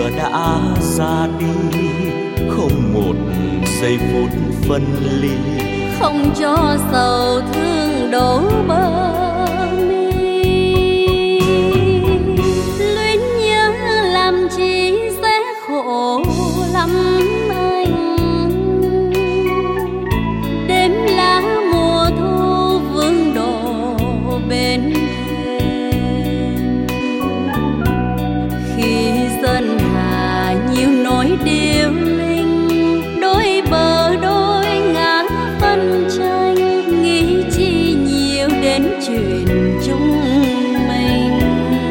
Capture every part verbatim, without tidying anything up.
giờ đã ra đi, không một giây phút phân ly, không cho sầu thương đổ bờ mi. Luyến nhớ làm chi sẽ khổ lắm anh. Đêm lá mùa thu vương đổ bên thềm, khi sơn hà nhiều nỗi điêu linh, đôi bờ đôi ngã phân tranh, nghĩ chi nhiều đến chuyện chúng mình.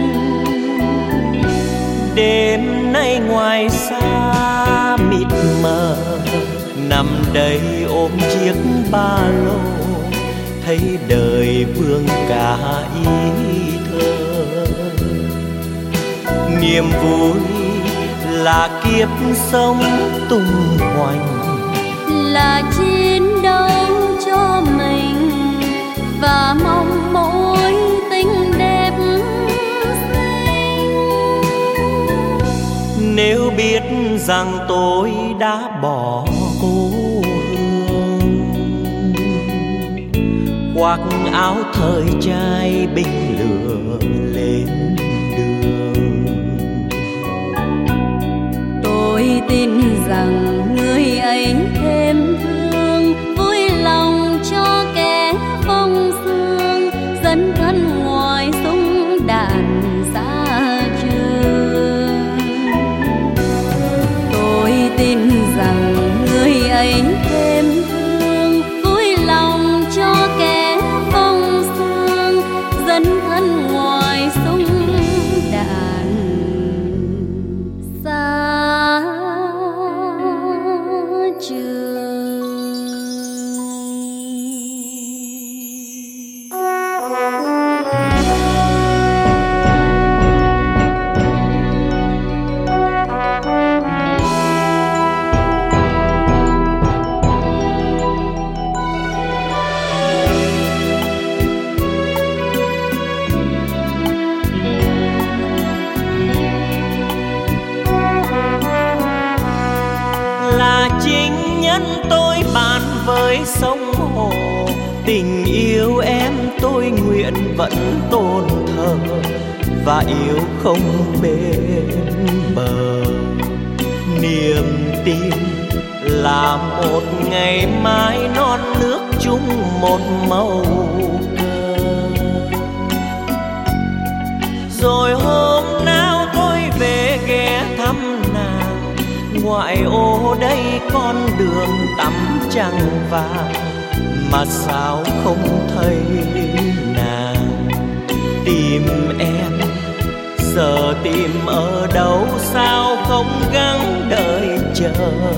Đêm nay ngoài xa mịt mờ, nằm đây ôm chiếc ba lô, thấy đời vương cả ý thơ. Niềm vui là kiếp sống tung hoành, là chiến đấu cho mình và mong mối tình đẹp xinh. Nếu biết rằng tôi đã bỏ cô hương, khoác áo thời trai binh lửa lên đường, tôi tin rằng người ấy thêm thương, vui lòng cho kẻ phong sương, dẫn thân ngoài súng đạn xa trường. Tôi tin rằng người ấy thêm thương, vui lòng cho kẻ phong sương, dẫn thân ngoài súng đạn xa trường. Là chính nhân tôi bàn với sông hồ, tình yêu em tôi nguyện vẫn tôn thờ, và yêu không bên bờ. Niềm tin là một ngày mai non nước chung một màu cờ. Rồi hôm nào tôi về ghé thăm nàng, ngoại ô đây con đường tắm trăng vàng, mà sao không thấy nàng. Tìm em giờ tìm ở đâu, sao không gắng đợi chờ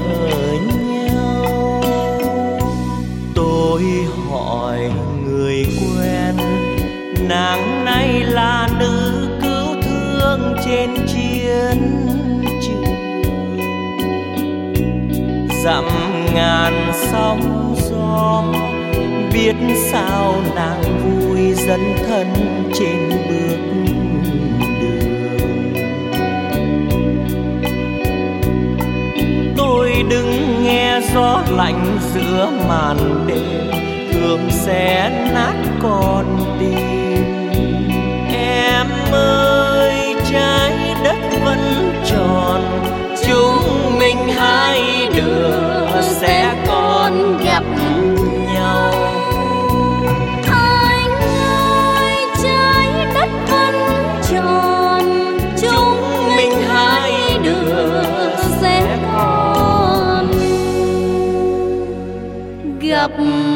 nhau. Tôi hỏi người quen, nàng nay là nữ cứu thương trên chiến trường. Dặm ngàn sóng gió, biết sao nàng vui dẫn thân trên bước đường. Tôi đứng nghe gió lạnh giữa màn đêm, thương sẽ nát con tim. Em ơi trái đất vẫn tròn, chúng mình hai đứa sẽ còn gặp nhau. Anh ơi trái đất vẫn tròn, chúng mình hai đứa sẽ còn gặp